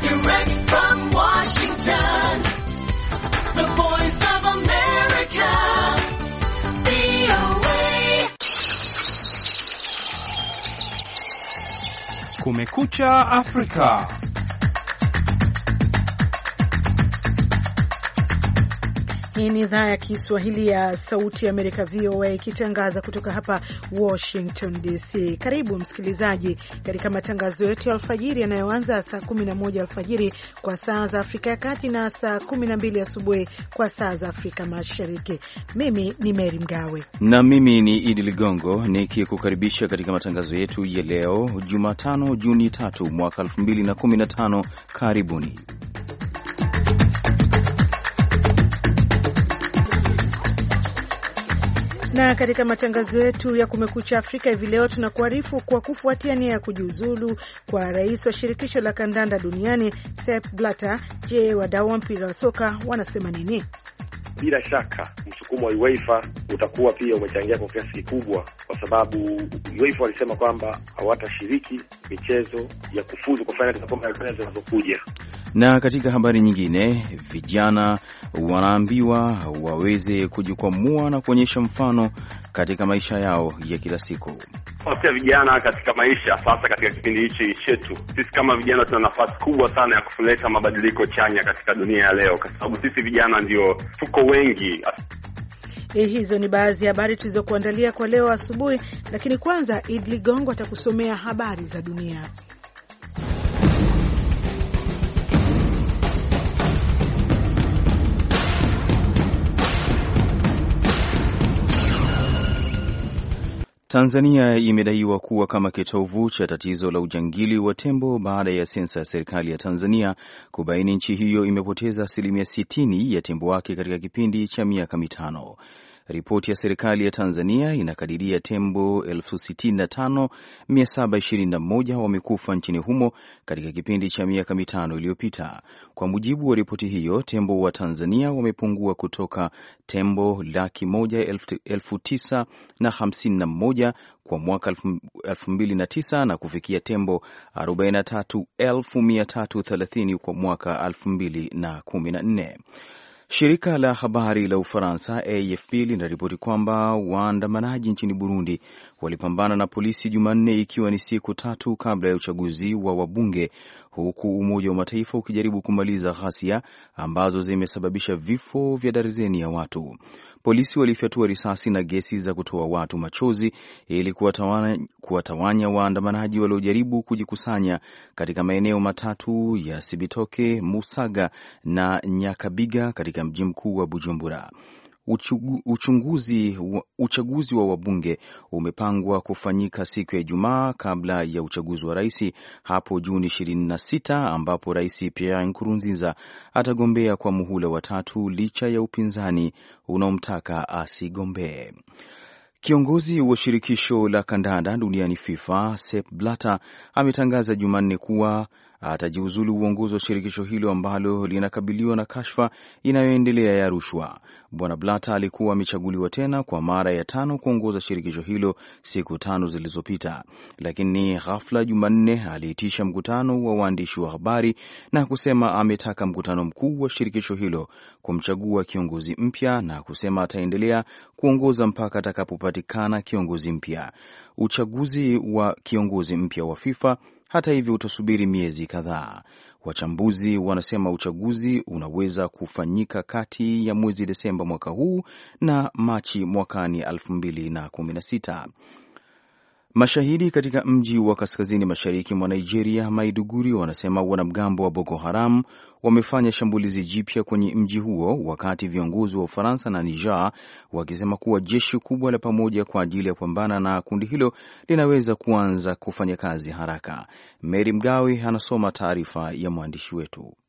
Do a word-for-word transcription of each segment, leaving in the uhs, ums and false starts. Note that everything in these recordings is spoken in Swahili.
Direct from Washington, the voice of America, V O A. Kumekucha Afrika. Hii ni idhaa ya Kiswahili ya Sauti ya Amerika, V O A, ikitangaza kutoka hapa Washington D C. Karibu msikilizaji katika matangazo yetu ya alfajiri yanayoanza saa kumi na moja alfajiri kwa saa za Afrika ya Kati na saa kumi na mbili asubuhi kwa saa za Afrika Mashariki. Mimi ni Mary Mgawe na mimi ni Idi Ligongo nikikukaribisha katika matangazo yetu ya leo Jumatano Juni tatu mwaka elfu mbili na kumi na tano. Karibuni. Na katika matangazo yetu ya Kumekucha Afrika hivi leo tunakuarifu kwa kufuatia nia ya kujiuzulu kwa rais wa shirikisho la kandanda duniani Sepp Blatter. Je, wadau wa mpira wa soka wanasema nini? Bila shaka msukumo wa UEFA utakuwa pia umechangia kwa kiasi kikubwa, kwa sababu UEFA walisema kwamba hawatashiriki michezo ya kufuzu kwa fainali za kombe la dunia zinazokuja. Na katika habari nyingine, vijana wanaambiwa waweze kujikwamua na kuonyesha mfano katika maisha yao ya kila siku. Pia vijana katika maisha, sasa katika kipindi hichi chetu, sisi kama vijana tuna nafasi kubwa sana ya kuleta mabadiliko chanya katika dunia ya leo, kwa sababu sisi vijana ndio tuko wengi. Eh, hizo ni baadhi ya habari tulizokuandalia kwa leo asubuhi, lakini kwanza Idi Ligongo atakusomea habari za dunia. Tanzania imedaiwa kuwa kama kitovu cha tatizo la ujangili wa tembo baada ya sensa ya serikali ya Tanzania kubaini nchi hiyo imepoteza asilimia sitini ya tembo wake katika kipindi cha miaka mitano. Ripoti ya serikali ya Tanzania inakadiria tembo elfu sitini na tano mia saba ishirini na moja wamekufa nchini humo katika kipindi cha miaka mitano iliyopita. Kwa mujibu wa ripoti hiyo, tembo wa Tanzania wamepungua kutoka tembo laki moja elfu, elfu tisa na hamsini na moja kwa mwaka elfu, elfu mbili na tisa na kufikia tembo arobaini na tatu elfu mia tatu thelathini kwa mwaka elfu mbili na kumi na nne. Shirika la habari la Ufaransa A F P linaripoti kwamba waandamanaji nchini Burundi walipambana na polisi Jumanne, ikiwa ni siku tatu kabla ya uchaguzi wa wabunge, huku Umoja wa Mataifa ukijaribu kumaliza ghasia ambazo zimesababisha vifo vya darzeni ya watu. Polisi walifyatua risasi na gesi za kutoa watu machozi ili kuwatawanya, kuwatawanya waandamanaji waliojaribu kujikusanya katika maeneo matatu ya Sibitoke, Musaga na Nyakabiga katika mji mkuu wa Bujumbura. Uchunguzi, uchaguzi wa wabunge umepangwa kufanyika siku ya Ijumaa kabla ya uchaguzi wa rais hapo Juni ishirini na sita, ambapo Rais Pierre Nkurunziza atagombea kwa muhula wa tatu licha ya upinzani unaomtaka asigombee. Kiongozi wa shirikisho la kandanda duniani FIFA Sepp Blatter ametangaza Jumanne kuwa atajiuzulu uongozi wa shirikisho hilo ambalo linakabiliwa na kashfa inayoendelea ya rushwa. Bwana Blatter alikuwa amechaguliwa tena kwa mara ya tano kuongoza shirikisho hilo siku tano zilizopita, lakini ghafla Jumanne aliitisha mkutano wa waandishi wa habari na kusema ametaka mkutano mkuu wa shirikisho hilo kumchagua kiongozi mpya na kusema ataendelea kuongoza mpaka atakapopatikana kiongozi mpya. Uchaguzi wa kiongozi mpya wa FIFA hata hivyo utasubiri miezi kadhaa. Wachambuzi wanasema uchaguzi unaweza kufanyika kati ya mwezi Desemba mwaka huu na Machi mwakani elfu mbili na kumi na sita. Mashahidi katika mji wa kaskazini mashariki mwa Nigeria, Maiduguri, wanasema wanamgambo wa Boko Haram wamefanya shambulizi jipya kwenye mji huo, wakati viongozi wa Ufaransa na Niger wakisema kuwa jeshi kubwa la pamoja kwa ajili ya kupambana na kundi hilo linaweza kuanza kufanya kazi haraka. Mary Mgawe anasoma taarifa ya mwandishi wetu.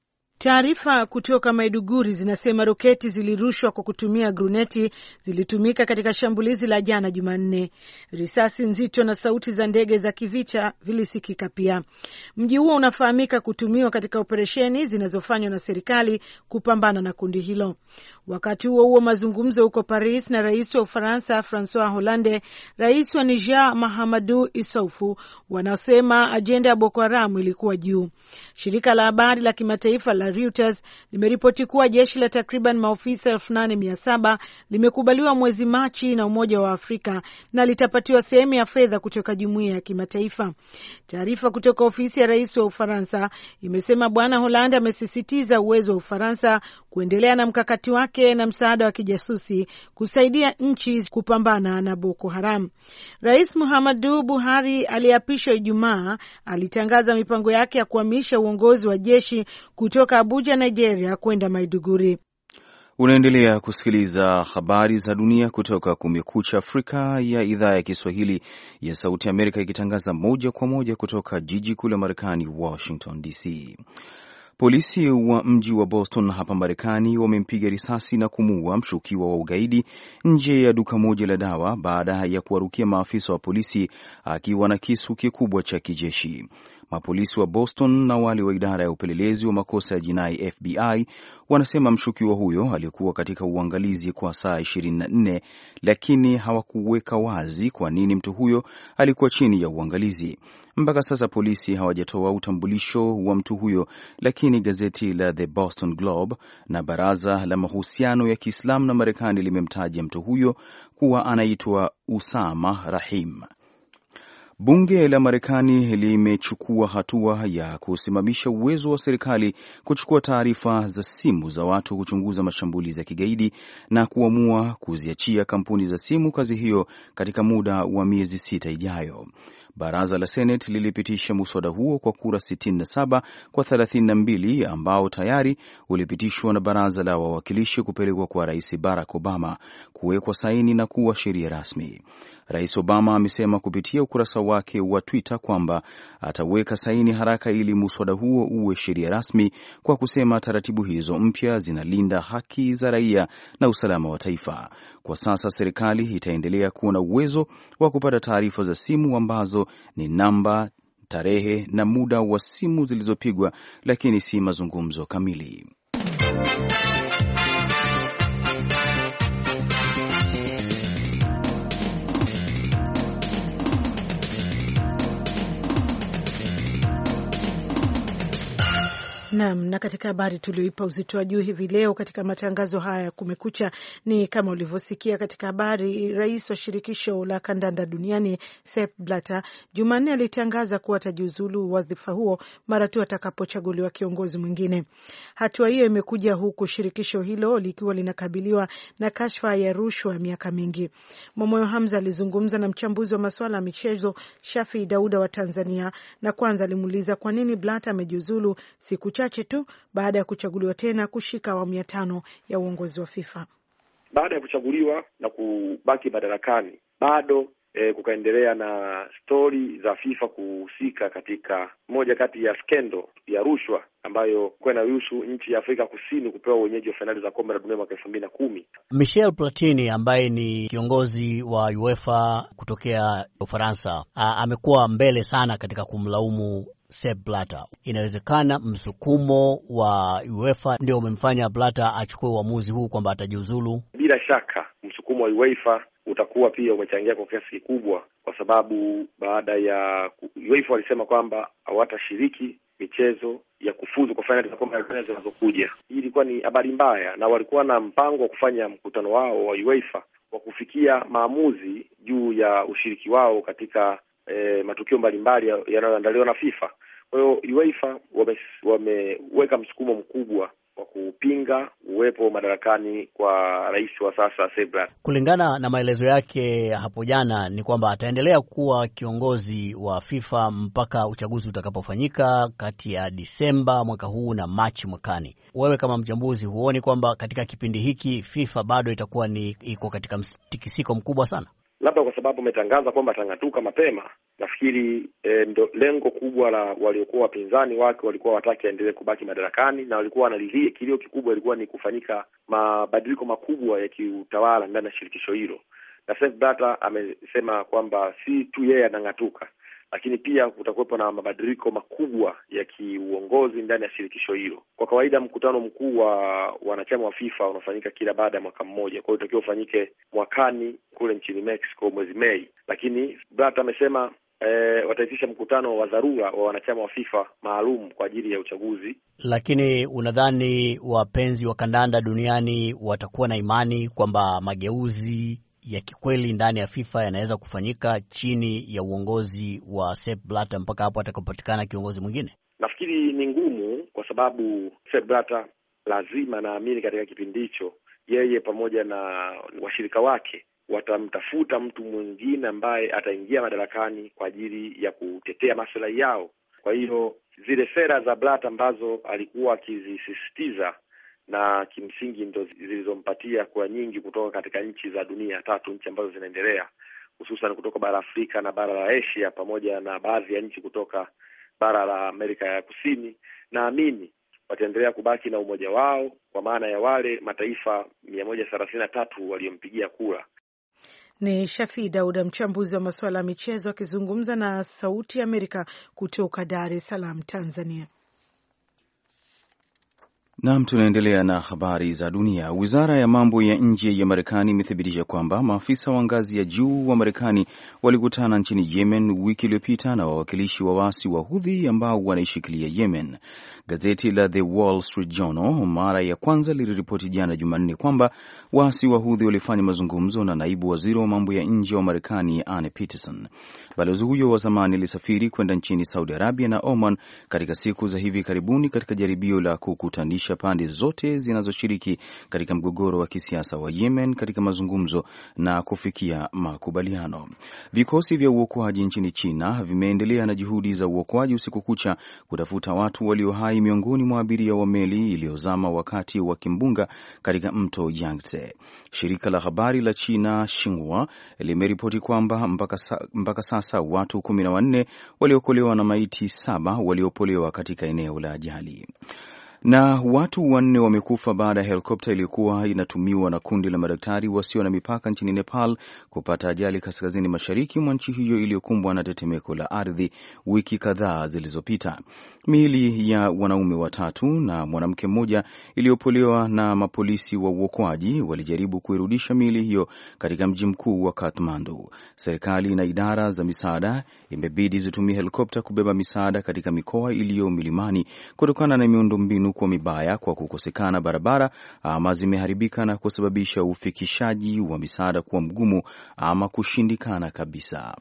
Taarifa kutoka Maiduguri zinasema roketi zilirushwa kwa kutumia gruneti zilitumika katika shambulizi la jana Jumanne. Risasi nzito na sauti za ndege za kivita vilisikika pia. Mji huo unafahamika kutumiwa katika operesheni zinazofanywa na serikali kupambana na kundi hilo. Wakati huo huo, mazungumzo huko Paris na rais wa Ufaransa Francois Hollande, rais wa Niger Mahamadou Issoufou wanasema ajenda ya Boko Haram ilikuwa juu. Shirika la habari la kimataifa la Reuters limeripoti kuwa jeshi la takriban maofisa elfu nane mia saba limekubaliwa mwezi Machi na Umoja wa Afrika na litapatiwa sehemu ya fedha kutoka jumuiya ya kimataifa. Taarifa kutoka ofisi ya rais wa Ufaransa imesema Bwana Hollande amesisitiza uwezo wa Ufaransa kuendelea na mkakati wake na msaada wa kijasusi kusaidia nchi kupambana na Boko Haram. Rais Muhammadu Buhari aliyeapishwa Ijumaa alitangaza mipango yake ya kuhamisha uongozi wa jeshi kutoka Abuja, Nigeria kwenda Maiduguri. Unaendelea kusikiliza habari za dunia kutoka Kumekucha Afrika ya idhaa ya Kiswahili ya Sauti Amerika, ikitangaza moja kwa moja kutoka jiji kuu la Marekani, Washington D C. Polisi wa mji wa Boston hapa Marekani wamempiga risasi na kumuua mshukiwa wa ugaidi nje ya duka moja la dawa baada ya kuwarukia maafisa wa polisi akiwa na kisu kikubwa cha kijeshi. Mapolisi wa Boston na wale wa idara ya upelelezi wa makosa ya jinai F B I wanasema mshukiwa huyo alikuwa katika uangalizi kwa saa ishirini na nne, lakini hawakuweka wazi kwa nini mtu huyo alikuwa chini ya uangalizi. Mpaka sasa polisi hawajatoa utambulisho wa mtu huyo, lakini gazeti la The Boston Globe na Baraza la Mahusiano ya Kiislamu na Marekani limemtaja mtu huyo kuwa anaitwa Usama Rahim. Bunge la Marekani limechukua hatua ya kusimamisha uwezo wa serikali kuchukua taarifa za simu za watu kuchunguza mashambulizi ya kigaidi na kuamua kuziachia kampuni za simu kazi hiyo katika muda wa miezi sita ijayo. Baraza la Senate lilipitisha muswada huo kwa kura sitini na saba kwa thelathini na mbili ambao tayari ulipitishwa na Baraza la Wawakilishi kupelekwa kwa Rais Barack Obama kuwekwa saini na kuwa sheria rasmi. Rais Obama amesema kupitia ukurasa wake wa Twitter kwamba ataweka saini haraka ili muswada huo uwe sheria rasmi, kwa kusema taratibu hizo mpya zinalinda haki za raia na usalama wa taifa. Kwa sasa serikali itaendelea kuwa na uwezo wa kupata taarifa za simu ambazo ni namba, tarehe na muda wa simu zilizopigwa, lakini si mazungumzo kamili. Naam, na katika habari tulioipa uzito wa juu hivi leo katika matangazo haya ya Kumekucha ni kama ulivyosikia katika habari, rais wa shirikisho la kandanda duniani Sepp Blatter Jumanne alitangaza kuwa atajiuzulu wadhifa huo mara tu atakapochaguliwa kiongozi mwingine. Hatua hiyo imekuja huku shirikisho hilo likiwa linakabiliwa na kashfa ya rushwa miaka mingi. Momoyo Hamza alizungumza na mchambuzi wa masuala ya michezo Shafi Dauda wa Tanzania, na kwanza alimuuliza kwa nini Blatter amejiuzulu siku chache tu baada ya kuchaguliwa tena kushika awamu ya tano ya uongozi wa FIFA. Baada ya kuchaguliwa na kubaki madarakani, bado e, kukaendelea na stori za FIFA kuhusika katika moja kati ya skendo ya rushwa ambayo kwa inahusu nchi ya Afrika Kusini kupewa wenyeji wa fainali za kombe la dunia mwaka elfu mbili na kumi. Michel Platini ambaye ni kiongozi wa UEFA kutokea Ufaransa amekuwa mbele sana katika kumlaumu Sepp Blatter. Inawezekana msukumo wa UEFA ndio umemfanya Blatter achukue uamuzi huu kwamba atajiuzulu? Bila shaka msukumo wa UEFA utakuwa pia umechangia kwa kiasi kikubwa, kwa sababu baada ya UEFA walisema kwamba hawatashiriki michezo ya kufuzu kwa fainali za kombe la dunia zinazokuja. Hii ilikuwa ni habari mbaya, na walikuwa na mpango wa kufanya mkutano wao wa UEFA wa kufikia maamuzi juu ya ushiriki wao katika E, matukio mbalimbali yanayoandaliwa na FIFA. Kwa hiyo UEFA wameweka wame msukumo mkubwa wa kupinga uwepo madarakani kwa rais wa sasa Sepp Blatter. Kulingana na maelezo yake hapo jana ni kwamba ataendelea kuwa kiongozi wa FIFA mpaka uchaguzi utakapofanyika kati ya Disemba mwaka huu na Machi mwakani. Wewe kama mchambuzi huoni kwamba katika kipindi hiki FIFA bado itakuwa ni iko katika mtikisiko mkubwa sana? labda kwa sababu ametangaza kwamba atang'atuka mapema, nafikiri e, ndo lengo kubwa la waliokuwa wapinzani wake walikuwa wataki aendelee kubaki madarakani, na walikuwa wanalilia, kilio kikubwa ilikuwa ni kufanyika mabadiliko makubwa ya kiutawala ndani ya shirikisho hilo. Na Sepp Blatter amesema kwamba si tu yeye anang'atuka, lakini pia kutakuwepo na mabadiliko makubwa ya kiuongozi ndani ya shirikisho hilo. Kwa kawaida mkutano mkuu wa wanachama wa FIFA unafanyika kila baada ya mwaka mmoja, kwa hiyo utakiwa ufanyike mwakani kule nchini Mexico mwezi Mei, lakini Blatter amesema e, wataitisha mkutano wa dharura wa wanachama wa FIFA maalum kwa ajili ya uchaguzi. Lakini unadhani wapenzi wa kandanda duniani watakuwa na imani kwamba mageuzi ya kikweli ndani ya FIFA yanaweza kufanyika chini ya uongozi wa Sepp Blatter mpaka hapo atakapopatikana kiongozi mwingine? Nafikiri ni ngumu, kwa sababu Sepp Blatter lazima, naamini katika kipindi hicho yeye pamoja na washirika wake watamtafuta mtu mwingine ambaye ataingia madarakani kwa ajili ya kutetea maslahi yao. Kwa hiyo zile sera za Blatter ambazo alikuwa akizisisitiza na kimsingi ndo zilizompatia kura nyingi kutoka katika nchi za dunia tatu, nchi ambazo zinaendelea, hususan kutoka bara Afrika na bara la Asia pamoja na baadhi ya nchi kutoka bara la Amerika ya Kusini, naamini wataendelea kubaki na umoja wao, kwa maana ya wale mataifa mia moja thelathini na tatu waliompigia kura. Ni Shafi Dauda, mchambuzi wa masuala ya michezo, akizungumza na Sauti ya Amerika kutoka Dar es Salaam, Tanzania. Naam, tunaendelea na habari za dunia. Wizara ya mambo ya nje ya Marekani imethibitisha kwamba maafisa wa ngazi ya juu wa Marekani walikutana nchini Yemen wiki iliyopita na wawakilishi wa waasi wa Houthi ambao wanaishikilia Yemen. Gazeti la The Wall Street Journal mara ya kwanza liliripoti jana Jumanne kwamba waasi wa Houthi walifanya mazungumzo na naibu waziri wa mambo ya nje wa Marekani Anne Peterson. Balozi huyo wa zamani alisafiri kwenda nchini Saudi Arabia na Oman katika siku za hivi karibuni katika jaribio la kukutanisha pande zote zinazoshiriki katika mgogoro wa kisiasa wa Yemen katika mazungumzo na kufikia makubaliano. Vikosi vya uokoaji nchini China vimeendelea na juhudi za uokoaji usiku kucha kutafuta watu walio hai miongoni mwa abiria wa meli iliyozama wakati wa kimbunga katika mto Yangtze. Shirika la habari la China Xinhua limeripoti kwamba mpaka, sa, mpaka sasa watu kumi na wanne waliokolewa na maiti saba waliopolewa katika eneo la ajali. Na watu wanne wamekufa baada ya helikopta iliyokuwa inatumiwa na kundi la madaktari wasio na mipaka nchini Nepal kupata ajali kaskazini mashariki mwa nchi hiyo iliyokumbwa na tetemeko la ardhi wiki kadhaa zilizopita. Miili ya wanaume watatu na mwanamke mmoja iliyopolewa na mapolisi wa uokoaji walijaribu kuirudisha miili hiyo katika mji mkuu wa Kathmandu. Serikali na idara za misaada imebidi zitumie helikopta kubeba misaada katika mikoa iliyo milimani kutokana na miundombinu kwa mibaya kwa kukosekana barabara ama zimeharibika na kusababisha ufikishaji wa misaada kuwa mgumu ama kushindikana kabisa.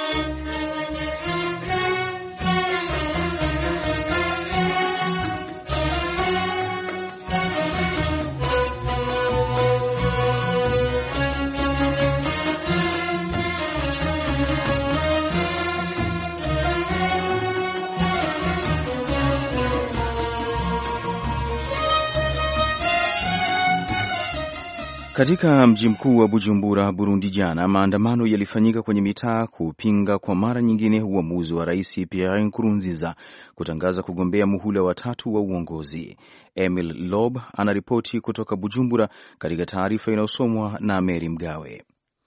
Katika mji mkuu wa Bujumbura, Burundi, jana maandamano yalifanyika kwenye mitaa kupinga kwa mara nyingine uamuzi wa Rais Pierre Nkurunziza kutangaza kugombea muhula wa tatu wa uongozi. Emil Lob anaripoti kutoka Bujumbura katika taarifa inayosomwa na Mary Mgawe.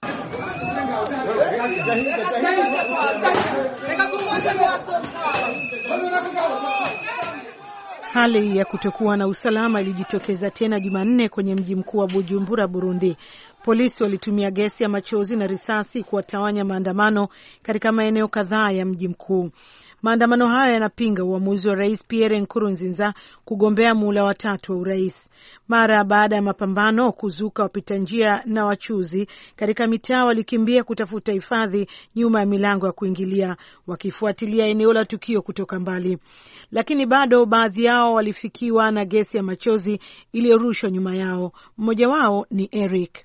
Hali ya kutokuwa na usalama ilijitokeza tena Jumanne kwenye mji mkuu wa Bujumbura, Burundi. Polisi walitumia gesi ya machozi na risasi kuwatawanya maandamano katika maeneo kadhaa ya mji mkuu. Maandamano hayo yanapinga uamuzi wa Rais Pierre Nkurunziza kugombea muhula wa tatu wa urais. Mara baada ya mapambano kuzuka, wapita njia na wachuzi katika mitaa walikimbia kutafuta hifadhi nyuma ya milango ya kuingilia, wakifuatilia eneo la tukio kutoka mbali. Lakini bado baadhi yao walifikiwa na gesi ya machozi iliyorushwa nyuma yao. Mmoja wao ni Eric.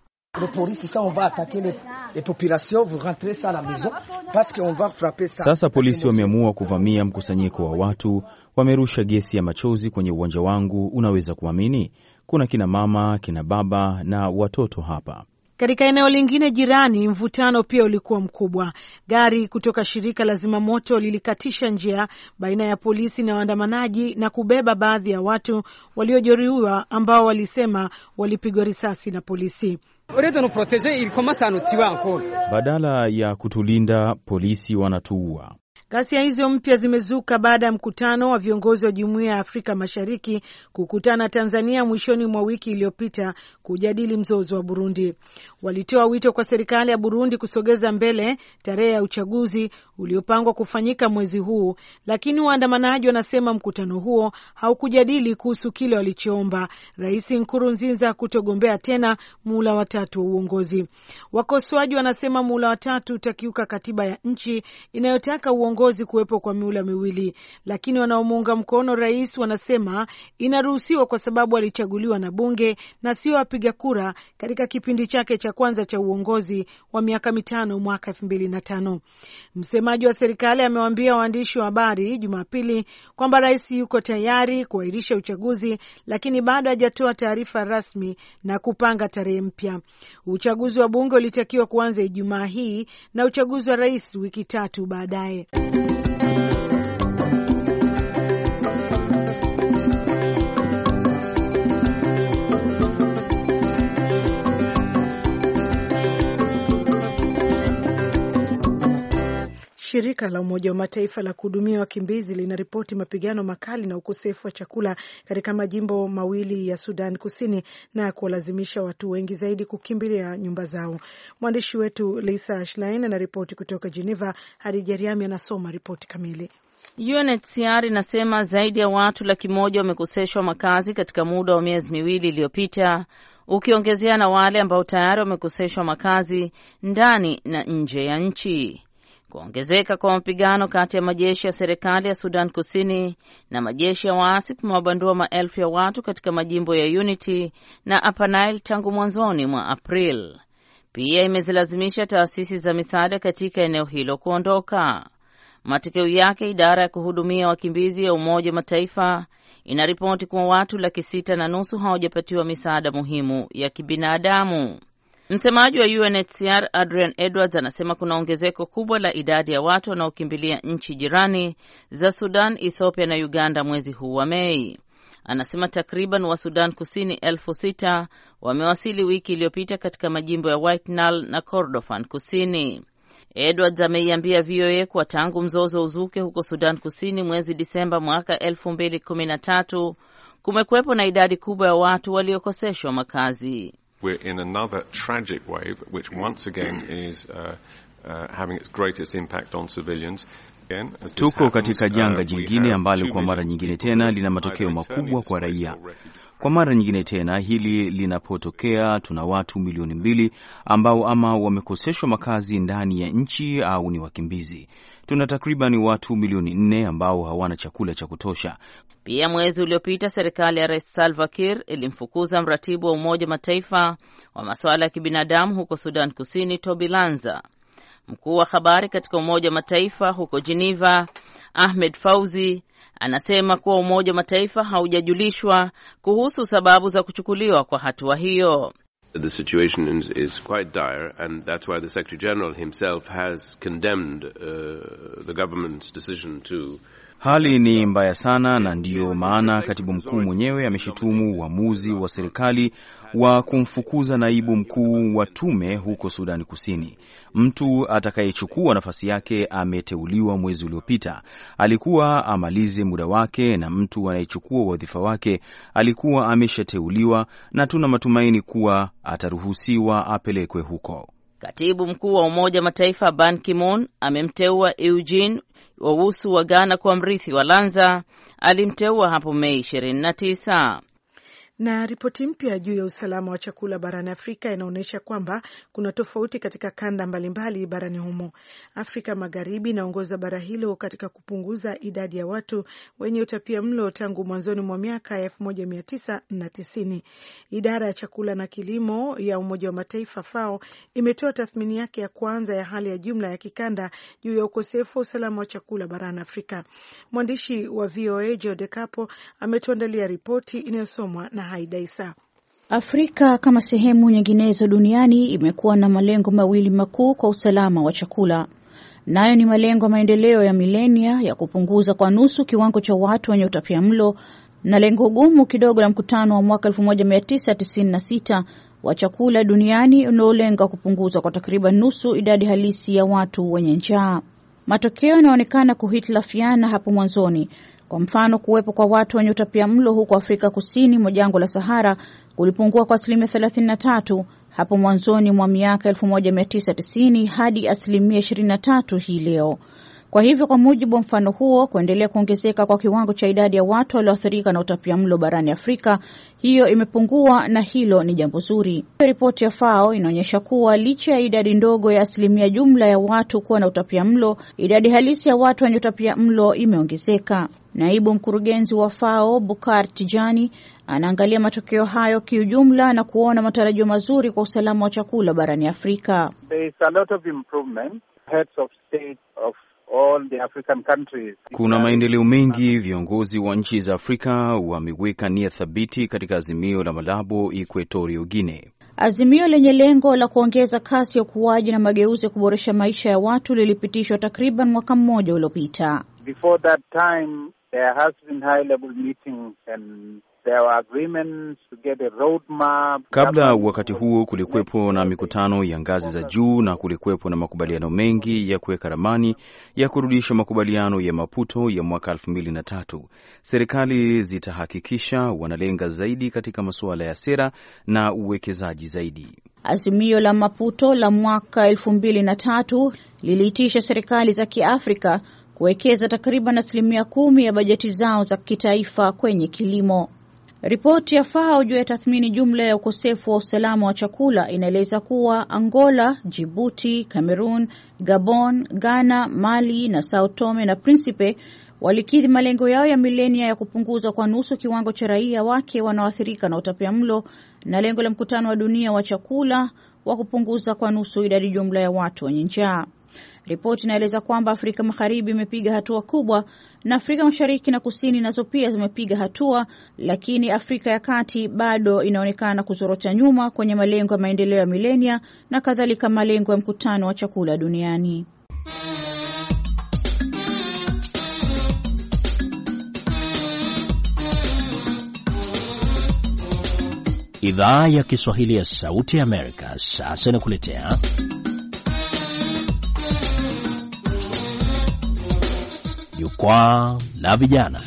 Sasa polisi wameamua kuvamia mkusanyiko wa watu, wamerusha gesi ya machozi kwenye uwanja wangu. Unaweza kuamini? Kuna kina mama, kina baba na watoto hapa. Katika eneo lingine jirani, mvutano pia ulikuwa mkubwa. Gari kutoka shirika la zimamoto lilikatisha njia baina ya polisi na waandamanaji na kubeba baadhi ya watu waliojeruhiwa ambao walisema walipigwa risasi na polisi. Badala ya kutulinda, polisi wanatuua. Ghasia hizo mpya zimezuka baada ya mkutano wa viongozi wa Jumuiya ya Afrika Mashariki kukutana Tanzania mwishoni mwa wiki iliyopita kujadili mzozo wa Burundi. Walitoa wito kwa serikali ya Burundi kusogeza mbele tarehe ya uchaguzi uliopangwa kufanyika mwezi huu, lakini waandamanaji wanasema mkutano huo haukujadili kuhusu kile walichoomba, Rais Nkurunziza kutogombea tena muhula wa tatu wa uongozi. Wakosoaji wanasema muhula wa tatu utakiuka katiba ya nchi inayotaka uongozi kuwepo kwa miula miwili, lakini wanaomuunga mkono rais wanasema inaruhusiwa kwa sababu alichaguliwa na bunge na sio wapiga kura katika kipindi chake cha kwanza cha uongozi wa miaka mitano mwaka elfu mbili na tano. Msemaji wa serikali amewaambia waandishi wa habari Jumapili kwamba rais yuko tayari kuahirisha uchaguzi, lakini bado hajatoa taarifa rasmi na kupanga tarehe mpya. Uchaguzi wa bunge ulitakiwa kuanza Ijumaa hii na uchaguzi wa rais wiki tatu baadaye. Shirika la Umoja wa Mataifa la kuhudumia wakimbizi linaripoti mapigano makali na ukosefu wa chakula katika majimbo mawili ya Sudan Kusini na kuwalazimisha watu wengi zaidi kukimbilia nyumba zao. Mwandishi wetu Lisa Schlein anaripoti kutoka Geneva. Hadija Riami anasoma ripoti kamili. U N H C R inasema zaidi ya watu laki moja wamekoseshwa makazi katika muda wa miezi miwili iliyopita, ukiongezea na wale ambao tayari wamekoseshwa makazi ndani na nje ya nchi. Kuongezeka kwa mapigano kati ya majeshi ya serikali ya Sudan Kusini na majeshi ya waasi kumewabandua maelfu ya watu katika majimbo ya Unity na Upper Nile tangu mwanzoni mwa April. Pia imezilazimisha taasisi za misaada katika eneo hilo kuondoka. Matokeo yake, idara ya kuhudumia wakimbizi ya Umoja wa Mataifa inaripoti kuwa watu laki sita na nusu hawajapatiwa misaada muhimu ya kibinadamu. Msemaji wa U N H C R Adrian Edwards anasema kuna ongezeko kubwa la idadi ya watu wanaokimbilia nchi jirani za Sudan, Ethiopia na Uganda mwezi huu wa Mei. Anasema takriban wa Sudan Kusini elfu sita wamewasili wiki iliyopita katika majimbo ya White Nile na Kordofan Kusini. Edwards ameiambia V O A kwa tangu mzozo uzuke huko Sudan Kusini mwezi Disemba mwaka elfu mbili kumi na tatu kumekuwepo na idadi kubwa ya watu waliokoseshwa makazi. We're in another tragic wave, which once again is uh, uh, having its greatest impact on civilians. Again, as tuko happens, katika janga uh, jingine ambalo kwa mara nyingine tena lina matokeo makubwa kwa raia. Kwa mara nyingine tena hili linapotokea, tuna watu milioni mbili ambao ama wamekoseshwa makazi ndani ya nchi au ni wakimbizi. Tuna takriban watu milioni nne ambao hawana chakula cha kutosha. Pia mwezi uliopita serikali ya Rais Salva Kiir ilimfukuza mratibu wa Umoja Mataifa wa masuala ya kibinadamu huko Sudan Kusini, Toby Lanza. Mkuu wa habari katika Umoja Mataifa huko Geneva, Ahmed Fauzi, anasema kuwa Umoja Mataifa haujajulishwa kuhusu sababu za kuchukuliwa kwa hatua hiyo. The situation is, is quite dire, and that's why the Secretary General himself has condemned uh, the government's decision to. Hali ni mbaya sana, na ndiyo maana katibu mkuu mwenyewe ameshutumu uamuzi wa serikali wa kumfukuza naibu mkuu wa tume huko Sudan Kusini. Mtu atakayechukua nafasi yake ameteuliwa mwezi uliopita. Alikuwa amalize muda wake, na mtu anayechukua wadhifa wake alikuwa ameshateuliwa, na tuna matumaini kuwa ataruhusiwa apelekwe huko. Katibu mkuu wa Umoja Mataifa Ban Ki-moon amemteua Eugene Owusu wa Ghana kwa mrithi wa Lanza. Alimteua hapo Mei ishirini na tisa. Na ripoti mpya juu ya usalama wa chakula barani Afrika inaonyesha kwamba kuna tofauti katika kanda mbalimbali barani humo. Afrika Magharibi inaongoza bara hilo katika kupunguza idadi ya watu wenye utapia mlo tangu mwanzoni mwa miaka ya elfu moja mia tisa na tisini. Idara ya chakula na kilimo ya Umoja wa Mataifa F A O imetoa tathmini yake ya kwanza ya hali ya jumla ya kikanda juu ya ukosefu wa usalama wa chakula barani Afrika. Mwandishi wa V O A Joe De Capo ametuandalia ripoti inayosomwa na Haida Isa. Afrika kama sehemu nyinginezo duniani imekuwa na malengo mawili makuu kwa usalama wa chakula. Nayo ni malengo ya maendeleo ya milenia ya kupunguza kwa nusu kiwango cha watu wenye utapiamlo na lengo gumu kidogo la mkutano wa mwaka elfu moja mia tisa tisini na sita wa chakula duniani unaolenga kupunguza kwa takriban nusu idadi halisi ya watu wenye njaa. Matokeo yanaonekana kuhitilafiana hapo mwanzoni. Kwa mfano, kuwepo kwa watu wenye utapiamlo huko Afrika Kusini mwa jangwa la Sahara kulipungua kwa asilimia thelathini na tatu hapo mwanzoni mwa miaka elfu moja mia tisa tisini hadi asilimia ishirini na tatu hii leo. Kwa hivyo, kwa mujibu wa mfano huo, kuendelea kuongezeka kwa kiwango cha idadi ya watu walioathirika na utapiamlo barani Afrika, hiyo imepungua na hilo ni jambo zuri. Ripoti ya F A O inaonyesha kuwa licha ya idadi ndogo ya asilimia jumla ya watu kuwa na utapiamlo, idadi halisi ya watu wenye utapiamlo imeongezeka. Naibu mkurugenzi wa F A O Bukar Tijani anaangalia matokeo hayo kiujumla na kuona matarajio mazuri kwa usalama wa chakula barani Afrika. There is a lot of improvement. Heads of state of all the African countries. Kuna maendeleo mengi. Viongozi wa nchi za Afrika wameweka nia thabiti katika azimio la Malabo, Equatorial Guinea. Azimio lenye lengo la kuongeza kasi ya ukuaji na mageuzi ya kuboresha maisha ya watu lilipitishwa takriban mwaka mmoja uliopita. Before that time there has been high level meetings and there were agreements to get a roadmap. Kabla wakati huo kulikuwepo na mikutano ya ngazi za juu na kulikuwepo na makubaliano mengi ya kuweka ramani ya kurudisha makubaliano ya Maputo ya mwaka elfu mbili na tatu. Serikali zitahakikisha wanalenga zaidi katika masuala ya sera na uwekezaji zaidi. Azimio la Maputo la mwaka elfu mbili na tatu liliitisha serikali za Kiafrika kuwekeza takriban asilimia kumi ya bajeti zao za kitaifa kwenye kilimo. Ripoti ya F A O juu ya tathmini jumla ya ukosefu wa usalama wa chakula inaeleza kuwa Angola, Djibouti, Cameroon, Gabon, Ghana, Mali na Sao Tome na Principe walikidhi malengo yao ya milenia ya kupunguza kwa nusu kiwango cha raia wake wanaoathirika na utapiamlo na lengo la mkutano wa dunia wa chakula wa kupunguza kwa nusu idadi jumla ya watu wenye njaa. Ripoti inaeleza kwamba Afrika Magharibi imepiga hatua kubwa na Afrika Mashariki na Kusini nazo pia zimepiga hatua, lakini Afrika ya Kati bado inaonekana kuzorota nyuma kwenye malengo ya maendeleo ya milenia na kadhalika malengo ya mkutano wa chakula duniani. Idhaa ya Kiswahili ya Sauti ya Amerika sasa inakuletea Jukwaa la Vijana.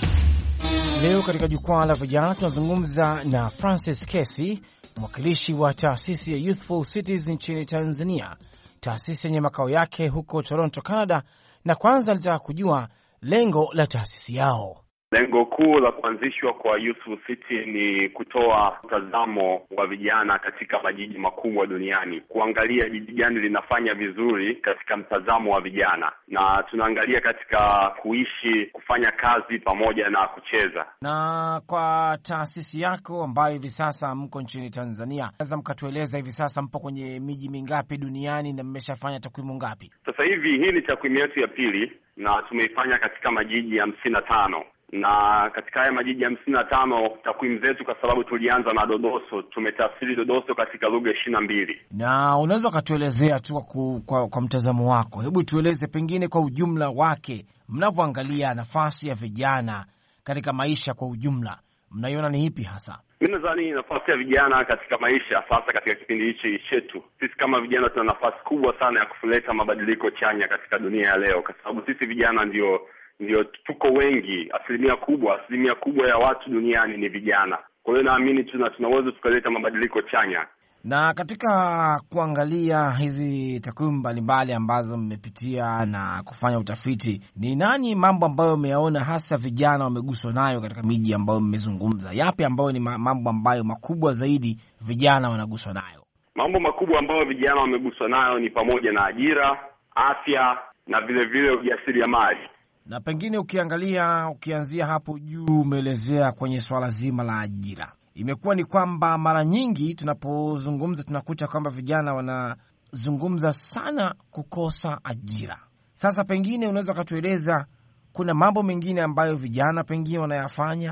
Leo katika Jukwaa la Vijana tunazungumza na Francis Kesi, mwakilishi wa taasisi ya Youthful Cities nchini Tanzania, taasisi yenye makao yake huko Toronto, Canada, na kwanza alitaka kujua lengo la taasisi yao. Lengo kuu la kuanzishwa kwa Youthful City ni kutoa mtazamo wa vijana katika majiji makubwa duniani, kuangalia jiji gani linafanya vizuri katika mtazamo wa vijana, na tunaangalia katika kuishi, kufanya kazi pamoja na kucheza. Na kwa taasisi yako ambayo hivi sasa mko nchini Tanzania, naweza mkatueleza hivi sasa mpo kwenye miji mingapi duniani na mmeshafanya takwimu ngapi? Sasa hivi hii ni takwimu yetu ya pili na tumeifanya katika majiji hamsini na tano. Na katika haya majiji hamsini na tano takwimu zetu, kwa sababu tulianza na Dodoso, tumetafsiri Dodoso katika lugha ishirini na mbili. Na unaweza ukatuelezea tu kwa, kwa, kwa mtazamo wako, hebu tueleze pengine kwa ujumla wake, mnavyoangalia nafasi ya vijana katika maisha kwa ujumla, mnaiona ni ipi hasa? Mimi nadhani nafasi ya vijana katika maisha sasa katika kipindi hichi chetu, sisi kama vijana tuna nafasi kubwa sana ya kuleta mabadiliko chanya katika dunia ya leo, kwa sababu sisi vijana ndio ndio tuko wengi, asilimia kubwa, asilimia kubwa ya watu duniani ni vijana. Kwa hiyo naamini tuna tunaweza tukaleta mabadiliko chanya. Na katika kuangalia hizi takwimu mbalimbali ambazo mmepitia na kufanya utafiti, ni nani mambo ambayo umeyaona hasa vijana wameguswa nayo katika miji ambayo mmezungumza? Yapi ambayo ni mambo ambayo makubwa zaidi vijana wanaguswa nayo? Mambo makubwa ambayo vijana wameguswa nayo ni pamoja na ajira, afya na vile vile ujasiriamali. Na pengine ukiangalia, ukianzia hapo juu umeelezea kwenye swala zima la ajira, imekuwa ni kwamba mara nyingi tunapozungumza tunakuta kwamba vijana wanazungumza sana kukosa ajira. Sasa pengine unaweza kutueleza kuna mambo mengine ambayo vijana pengine wanayafanya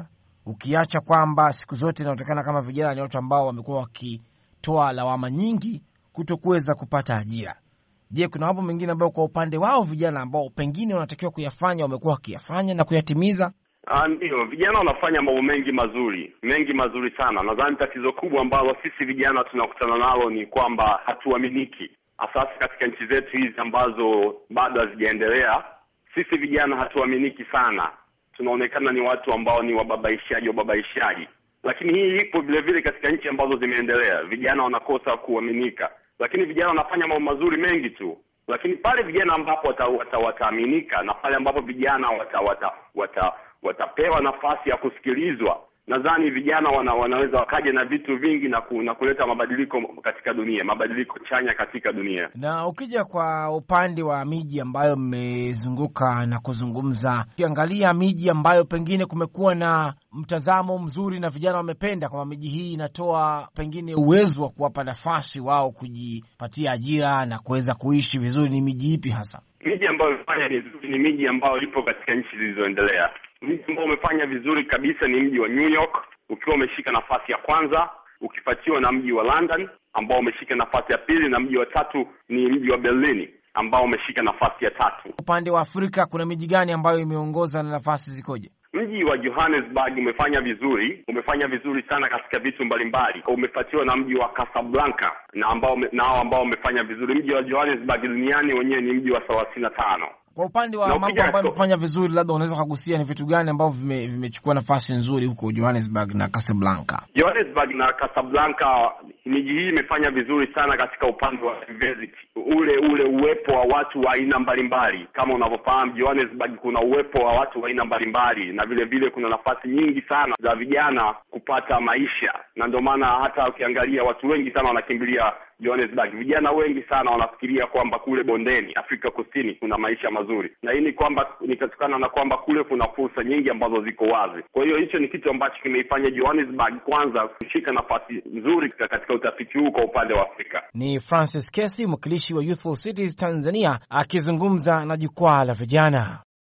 ukiacha kwamba siku zote inaonekana kama vijana ni watu ambao wamekuwa wakitoa lawama nyingi kutokuweza kupata ajira. Je, kuna mambo mengine ambayo kwa upande wao vijana ambao pengine wanatakiwa kuyafanya wamekuwa wakiyafanya na kuyatimiza? Ah, ndio, vijana wanafanya mambo mengi mazuri, mengi mazuri sana. Nadhani tatizo kubwa ambalo sisi vijana tunakutana nalo ni kwamba hatuaminiki. Hasa katika nchi zetu hizi ambazo bado hazijaendelea, sisi vijana hatuaminiki sana. Tunaonekana ni watu ambao ni wababaishaji, wababaishaji. Lakini hii ipo vile vile katika nchi ambazo zimeendelea. Vijana wanakosa kuaminika. Lakini vijana wanafanya mambo mazuri mengi tu. Lakini pale vijana ambapo wataaminika wata, wata na pale ambapo vijana wata, wata, wata, watapewa nafasi ya kusikilizwa, nadhani vijana wana, wanaweza wakaja na vitu vingi na, ku, na kuleta mabadiliko katika dunia, mabadiliko chanya katika dunia. Na ukija kwa upande wa miji ambayo mmezunguka na kuzungumza, ukiangalia miji ambayo pengine kumekuwa na mtazamo mzuri na vijana wamependa kwamba miji hii inatoa pengine uwezo wa kuwapa nafasi wao kujipatia ajira na kuweza kuishi vizuri, ni miji ipi hasa? Miji ambayo imefanya vizuri ni miji ambayo ipo katika nchi zilizoendelea. Mji ambao umefanya vizuri kabisa ni mji wa New York, ukiwa umeshika nafasi ya kwanza, ukifuatiwa na mji wa London ambao umeshika nafasi ya pili, na mji wa tatu ni mji wa Berlin ambao umeshika nafasi ya tatu. Upande wa Afrika kuna miji gani ambayo imeongoza na nafasi zikoje? Mji wa Johannesburg umefanya vizuri, umefanya vizuri sana katika vitu mbalimbali. Umefuatiwa na mji wa Casablanca na ambao nao ambao umefanya vizuri. Mji wa Johannesburg duniani wenyewe ni mji wa thelathini na tano. Kwa upande wa mambo ambayo yamefanya vizuri, labda unaweza kugusia ni vitu gani ambavyo vime, vimechukua nafasi nzuri huko Johannesburg na Casablanca? Johannesburg na Casablanca, miji hii imefanya vizuri sana katika upande wa diversity. Ule ule uwepo wa watu wa aina mbalimbali. Kama unavyofahamu, Johannesburg kuna uwepo wa watu wa aina mbalimbali, na vile vile kuna nafasi nyingi sana za vijana kupata maisha. Na ndio maana hata ukiangalia watu wengi sana wanakimbilia Johannesburg. Vijana wengi sana wanafikiria kwamba kule bondeni Afrika Kusini kuna maisha mazuri. Na hii ni kwamba ni kutokana na kwamba kule kuna fursa nyingi ambazo ziko wazi. Kwa hiyo hicho ni kitu ambacho kimeifanya Johannesburg kwanza kushika nafasi nzuri katika utafiti huu kwa upande wa Afrika. Ni Francis Kesi, mwakilishi wa Youthful Cities Tanzania, akizungumza na jukwaa la vijana.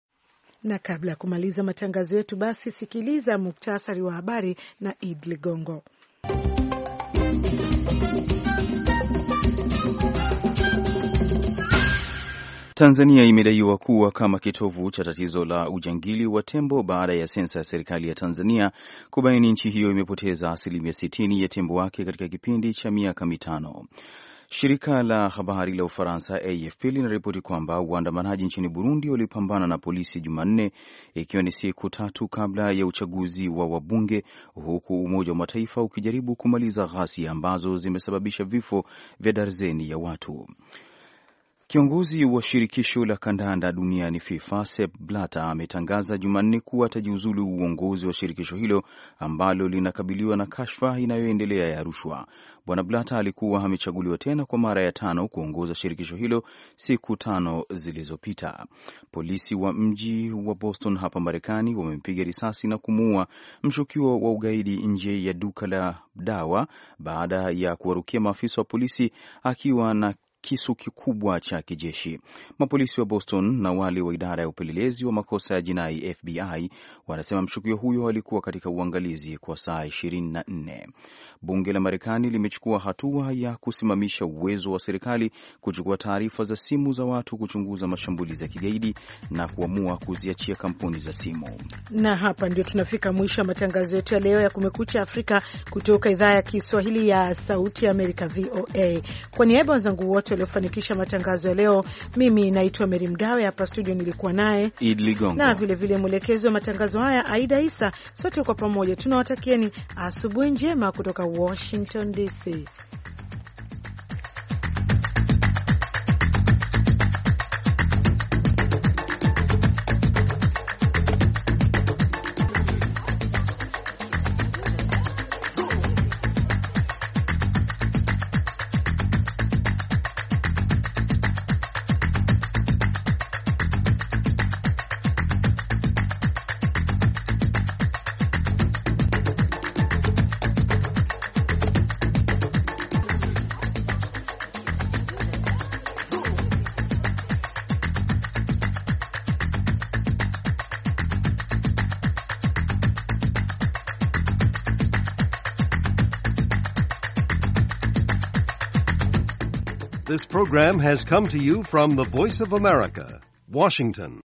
Na kabla ya kumaliza matangazo yetu, basi sikiliza muktasari wa habari na Id Ligongo. Tanzania imedaiwa kuwa kama kitovu cha tatizo la ujangili wa tembo baada ya sensa ya serikali ya Tanzania kubaini nchi hiyo imepoteza asilimia sitini ya tembo wake katika kipindi cha miaka mitano. Shirika la habari la Ufaransa A F P linaripoti kwamba waandamanaji nchini Burundi walipambana na polisi Jumanne, ikiwa ni siku tatu kabla ya uchaguzi wa wabunge, huku Umoja wa Mataifa ukijaribu kumaliza ghasia ambazo zimesababisha vifo vya darzeni ya watu. Kiongozi wa shirikisho la kandanda duniani FIFA Sepp Blatter ametangaza Jumanne kuwa atajiuzulu uongozi wa shirikisho hilo ambalo linakabiliwa na kashfa inayoendelea ya rushwa. Bwana Blatter alikuwa amechaguliwa tena kwa mara ya tano kuongoza shirikisho hilo siku tano zilizopita. Polisi wa mji wa Boston hapa Marekani wamempiga risasi na kumuua mshukiwa wa ugaidi nje ya duka la dawa baada ya kuwarukia maafisa wa polisi akiwa na kisu kikubwa cha kijeshi. Mapolisi wa Boston na wale wa idara ya upelelezi wa makosa ya jinai F B I wanasema mshukiwa huyo alikuwa katika uangalizi kwa saa ishirini na nne. Bunge la Marekani limechukua hatua ya kusimamisha uwezo wa serikali kuchukua taarifa za simu za watu kuchunguza mashambulizi ya kigaidi na kuamua kuziachia kampuni za simu. Na hapa ndio tunafika mwisho wa matangazo yetu ya leo ya Kumekucha Afrika kutoka idhaa ya Kiswahili ya Sauti ya Amerika V O A. Kwa niaba ya wenzangu wote waliofanikisha matangazo ya leo, mimi naitwa Mary Mgawe, hapa studio nilikuwa naye Id Ligongo na vile vile mwelekezi wa matangazo haya Aida Isa. Sote kwa pamoja tunawatakieni asubuhi njema kutoka Washington D C. This program has come to you from the Voice of America, Washington.